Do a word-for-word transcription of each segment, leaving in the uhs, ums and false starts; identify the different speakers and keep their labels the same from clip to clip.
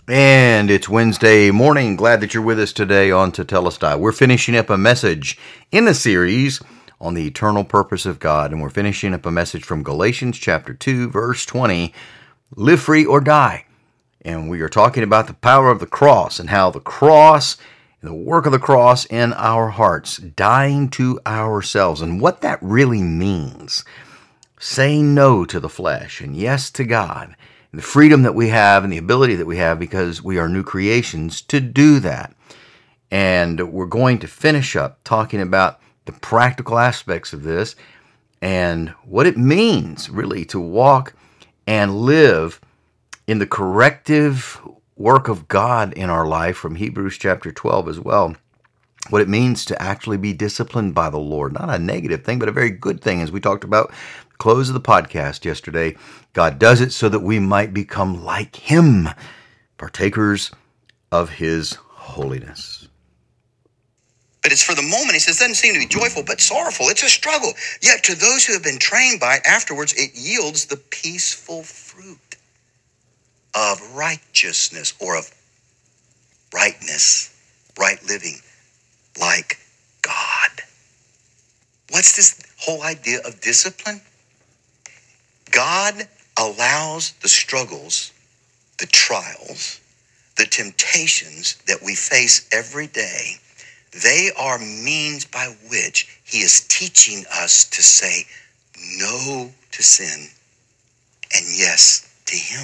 Speaker 1: And it's Wednesday morning. Glad that you're with us today on Tetelestai. We're finishing up a message in the series on the eternal purpose of God, and we're finishing up a message from Galatians chapter two, verse twenty, live free or die. And we are talking about the power of the cross and how the cross, the work of the cross in our hearts, dying to ourselves, and what that really means. Saying no to the flesh and yes to God. And the freedom that we have and the ability that we have because we are new creations to do that. And we're going to finish up talking about the practical aspects of this and what it means really to walk and live in the corrective work of God in our life from Hebrews chapter twelve as well. What it means to actually be disciplined by the Lord. Not a negative thing, but a very good thing. As we talked about the close of the podcast yesterday, God does it so that we might become like Him, partakers of His holiness.
Speaker 2: But it's for the moment, he says, it doesn't seem to be joyful, but sorrowful. It's a struggle. Yet to those who have been trained by it, afterwards it yields the peaceful fruit of righteousness or of rightness, right living, like God. What's this whole idea of discipline? God allows the struggles, the trials, the temptations that we face every day. They are means by which he is teaching us to say no to sin and yes to him.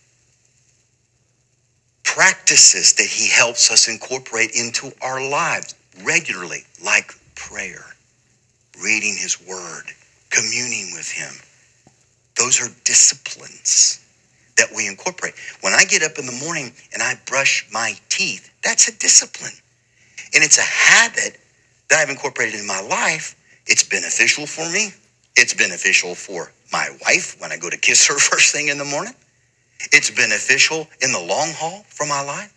Speaker 2: Practices that he helps us incorporate into our lives regularly, like prayer, reading his word, communing with him. Those are disciplines that we incorporate. When I get up in the morning and I brush my teeth, that's a discipline. And it's a habit that I've incorporated in my life. It's beneficial for me. It's beneficial for my wife when I go to kiss her first thing in the morning. It's beneficial in the long haul for my life.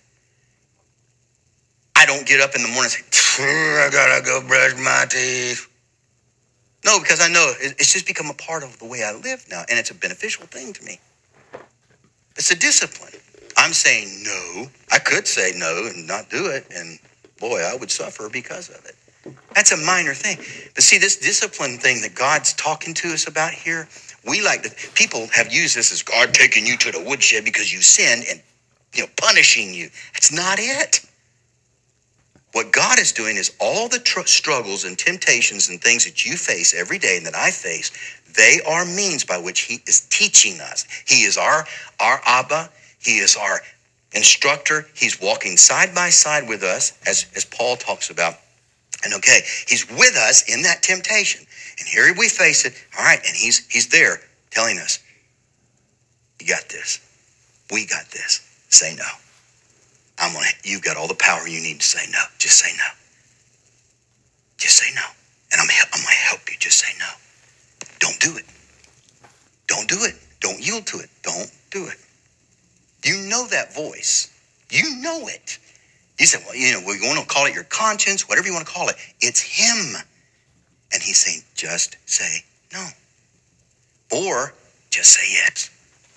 Speaker 2: I don't get up in the morning and say, I gotta go brush my teeth. No, because I know it's just become a part of the way I live now, and it's a beneficial thing to me. It's a discipline. I'm saying no. I could say no and not do it, and boy, I would suffer because of it. That's a minor thing. But see, this discipline thing that God's talking to us about here, we like to, people have used this as God taking you to the woodshed because you sinned and, you know, punishing you. That's not it. What God is doing is all the tr- struggles and temptations and things that you face every day and that I face, they are means by which he is teaching us. He is our, our Abba. He is our instructor. He's walking side by side with us, as, as Paul talks about. And okay, he's with us in that temptation. And here we face it. All right, and he's he's there telling us, you got this. We got this. Say no. I'm gonna, you've got all the power you need to say no. Just say no. Just say no. And I'm, I'm gonna help you. Just say no. Don't do it. Don't do it. Don't yield to it. Don't do it. You know that voice. You know it. You say, well, you know, we want to call it your conscience, whatever you want to call it. It's him. And he's saying, just say no. Or just say yes.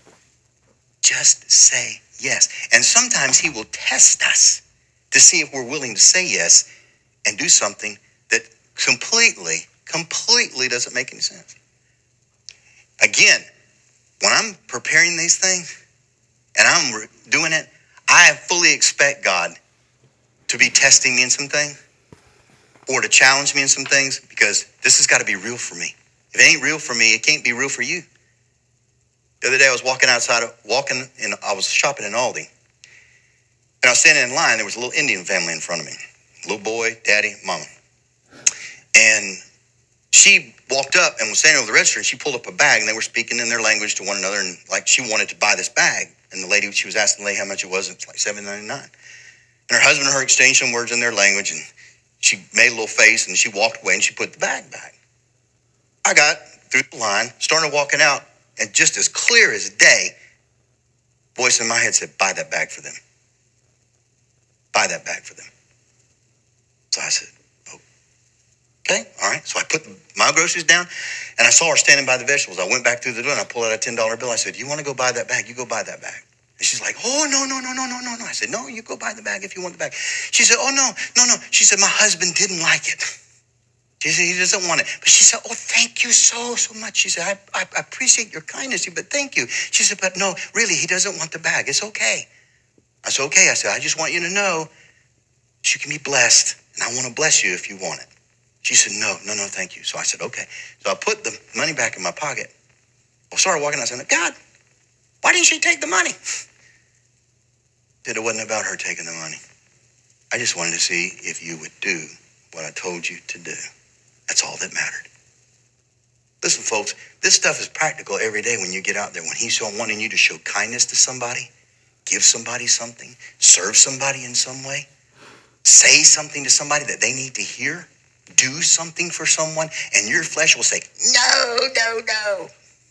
Speaker 2: Just say yes. And sometimes he will test us to see if we're willing to say yes and do something that completely, completely doesn't make any sense. Again, when I'm preparing these things and I'm doing it, I fully expect God to be testing me in some things or to challenge me in some things, because this has got to be real for me. If it ain't real for me, it can't be real for you. The other day I was walking outside, walking, and I was shopping in Aldi. And I was standing in line. There was a little Indian family in front of me. Little boy, daddy, mama. And she walked up and was standing over the register, and she pulled up a bag, and they were speaking in their language to one another, and like she wanted to buy this bag. And the lady, she was asking the lady how much it was. It's like seven ninety-nine. And her husband and her exchanged some words in their language, and she made a little face, and she walked away, and she put the bag back. I got through the line, started walking out, and just as clear as day, voice in my head said, buy that bag for them. Buy that bag for them. So I said, okay, all right. So I put my groceries down, and I saw her standing by the vegetables. I went back through the door, and I pulled out a ten dollar bill. I said, you want to go buy that bag? You go buy that bag. And she's like, oh, no, no, no, no, no, no, no. I said, no, you go buy the bag if you want the bag. She said, oh, no, no, no. She said, my husband didn't like it. She said, he doesn't want it. But she said, oh, thank you so, so much. She said, I, I, I appreciate your kindness, but thank you. She said, but no, really, he doesn't want the bag. It's okay. I said, okay. I said, I just want you to know that you can be blessed, and I want to bless you if you want it. She said, no, no, no, thank you. So I said, okay. So I put the money back in my pocket. I started walking. I said, God, why didn't she take the money? That it wasn't about her taking the money. I just wanted to see if you would do what I told you to do. That's all that mattered. Listen, folks, this stuff is practical every day when you get out there. When he's wanting you to show kindness to somebody, give somebody something, serve somebody in some way, say something to somebody that they need to hear, do something for someone, and your flesh will say, no, no, no.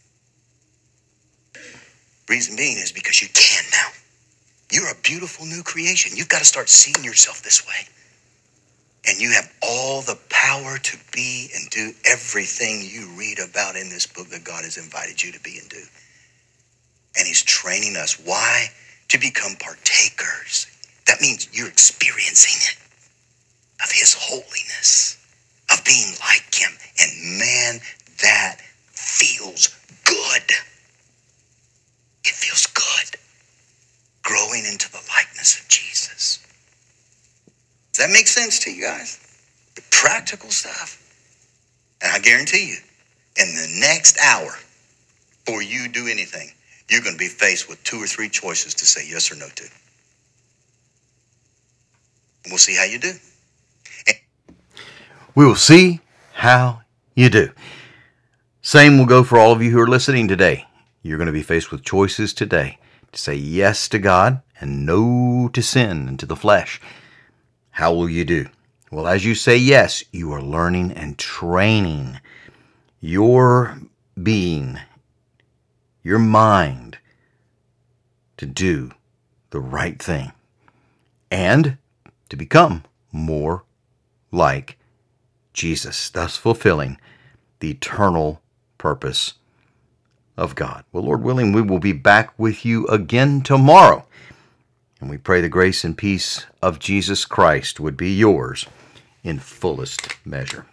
Speaker 2: Reason being is because you can now. You're a beautiful new creation. You've got to start seeing yourself this way. And you have all the power to be and do everything you read about in this book that God has invited you to be and do. And he's training us. Why? To become partakers. That means you're experiencing it, of his holiness, of being like him. And man, that feels good. It feels good. Growing into the likeness of Jesus. Does that make sense to you guys? The practical stuff. And I guarantee you, in the next hour, before you do anything, you're going to be faced with two or three choices to say yes or no to. And we'll see how you do. And
Speaker 1: We will see how you do. Same will go for all of you who are listening today. You're going to be faced with choices today to say yes to God and no to sin and to the flesh. How will you do? Well, as you say yes, you are learning and training your being, your mind, to do the right thing and to become more like Jesus, thus fulfilling the eternal purpose of God. Well, Lord willing, we will be back with you again tomorrow. And we pray the grace and peace of Jesus Christ would be yours in fullest measure.